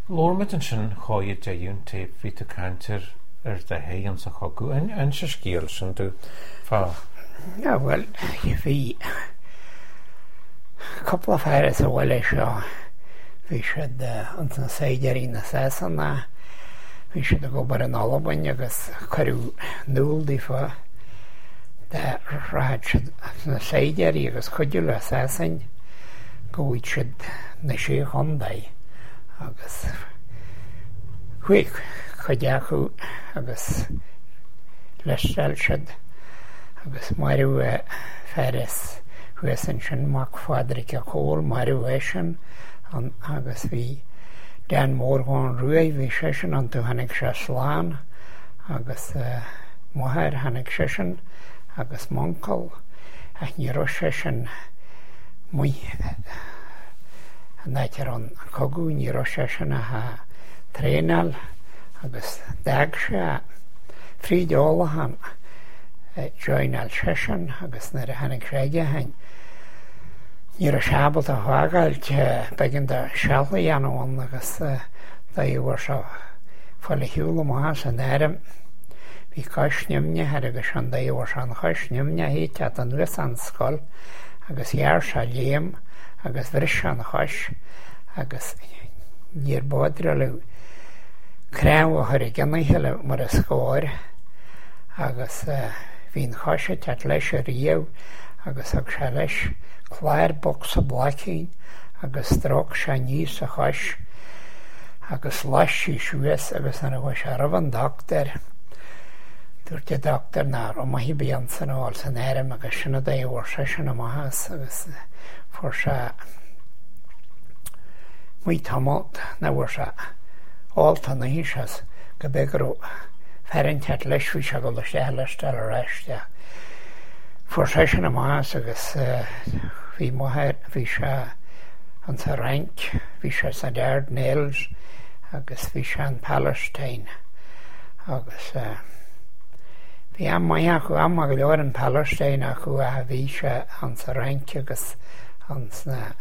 Lormid sin choid deúnta ví counter de héan sa chogu an se scíal sin tú fá. Yeah, well, bhí couple of hours bhfuil seo bhí siad an san séidirí na Sasanna bhí siad go bar an Albain agus chuirú núldaí fá de ráid siad na séidirí agus chuidiú le Sasain go bhfuid siad na sé chundaí agus chuig chuideachú agus leistel siad agus marú feres huesan sin mac fadric a chóil marú sin agus bhí Dan mór gáin ruaí bhí sé sin an tú hanig sé sláán agus muthir hanig sé sin agus mancail a níró sé sin mu náitir an cogu níró sé sin a trénal agus dag sé frídeolalahan joinal sé sin agus na a hanig réige hain níor a seabal a hágailt begin de seala anháin agus bhar se fola hiúla más an éirim bhí caiisneamne ar agus an bhar se an caiisneamne héte an nuas an scoil agus dhear se léam agus bhris an chais agus níor bádra le cream a chuir gannaiche mar a scóir agus hín chaise teat leis a riamh agus ag se leis chláir box a blacín agus strach se níos a chais agus leisí suas agus an bhfuil se rah an doctor dúirte doctor ná ó maihí bíon san áil san éirim agus sinna bhar se sin na maithas agus fuair se mu tamát na bhfuair se áilta na híses go begur ferin teat leis bhí se go le sé leistel a reiste fuair sé sin na maithas agus bhí muthir bhí se an sa rank bhí se sa deard Nails agus bhí se an Palestine agus bhí am mai acu am go leor an Palestine acu a bhí se an sa rank agus an sa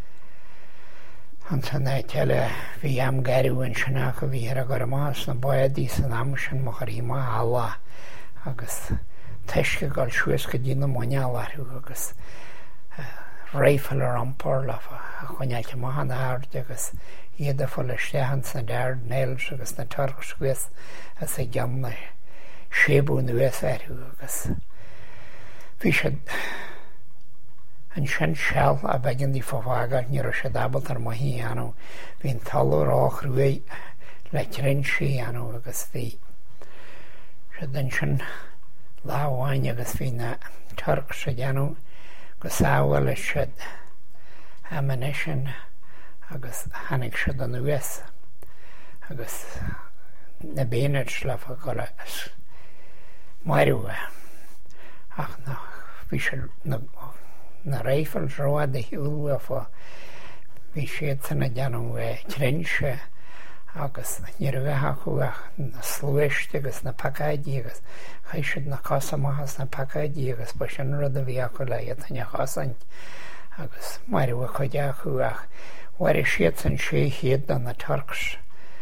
teile bhí am garúin sinna go bhí ar a go más na buadí san am sin mo choí má ala agus teisce gáil suas go dtí na mainealaú agus réifil ar ampór le chuineailte maithan aird agus iad a fola stehan sa deard Nails agus na tarchascuas a sa gan na sébú nuas airú agus bhí se an sin seall a begin dí fágáil ní ra sé dabal ar maihí anú hín talú rách ruaí le trin sí anú agus bhí se den sin láháin agus bhí na tarch sa deanú go sáhfuil siad ammunition agus hanig siad an US agus na béanaid le go le marú ach bhí se na réifil rád a hiúla fá bhí siad sanna deanú trinse agus ní bheitha chuach na slúiste agus na pacaidí agus chaisiid na casamachas na pacaidí agus ba sin rud a bhí acu le tanne chasaint agus marú a chuide chuach bhair siad san sé chéad an na tarcs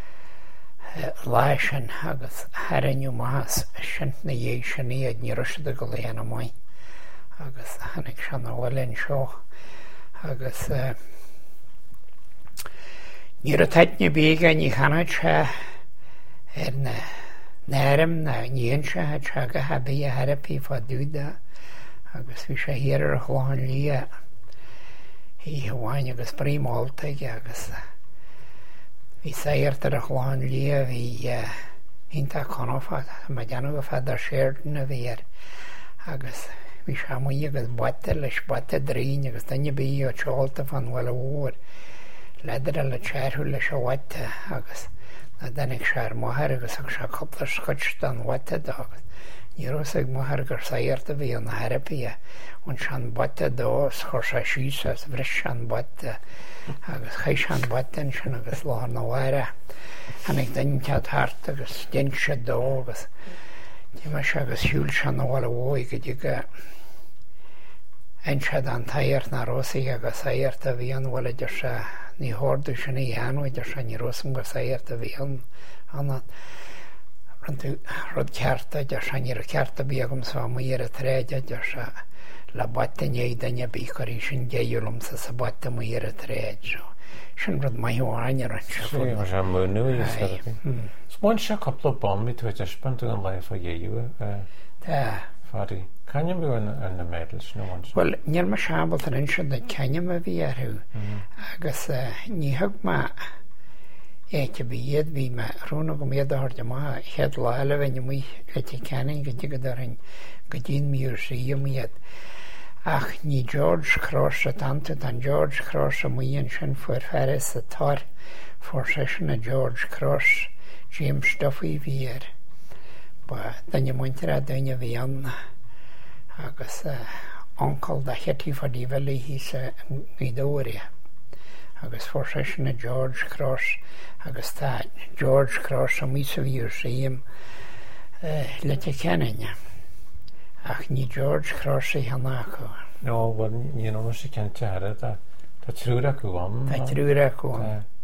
leisin agus thaniu más sin na dhé sin iad ní ruisiide go léana mai agus hanig se na bhfuilinn seo agus ní a taitne béga ní chanaid se ar na náirim na níon se se go habí a therapí fá dúda agus bhí sé hir ar a chláin lí í hamháin agus príomáltaige agus bhí saoirt ar a chláin lí bhí ínta conáfa me deanú go fad ar séirna bhí agus bhí se muí agus bute leis bute drín agus danne bí ó teolta fan bhfuil bhór leidir le teirú leis bhaite agus na dennig sé ar maithir agus ag se coppla scoit an bhaite agus níros ag maithir gur saoirta bhí an na therapí ón sean bute dós chur sé síos bhris sean bute agus chéis sean bute sin agus lá na bhaire hanig dainte thart agus den se dó agus Dí me se agus siúil se na bhil bhói go dtí go Ein siad an tair na rosaí agus airt a bhí an bhfuil idir se ní háirú sinna dhéanú idir se ní rosam gur airt a bhí an rud cearta idir se ní cearta bí agam sa mu ar a tréide idir se le baite néidanne bí choí sin déúlam sa baite mu ar a tréid sin rud maiháin ar an se múnú Spáin se coppla bomí tú idir spantú an leif a dhéú fadí. Caine bú an na médals nó? Well, níl me seabal an inse de ceine a bhí arthú agus níthag má éte bhí iad bhí me rúna go méad airde má head leile bhaine mu le ceanning go dtí godarin go dtíon míor sí iad ach ní George Cross a tantu an George Cross a muíon sin fuair ferris a tar for sin a George Cross James Duffy bhí ba danne muintear a daine bhí an agus onkel da hetí fadí veli hí sa mídóri agus forsna George Cross agus tá George Cross a mí sa vír séim le te kennne ach ní George Cross í hannaku. No, well, sé kennte tá trúra go an. Tá trúra go an.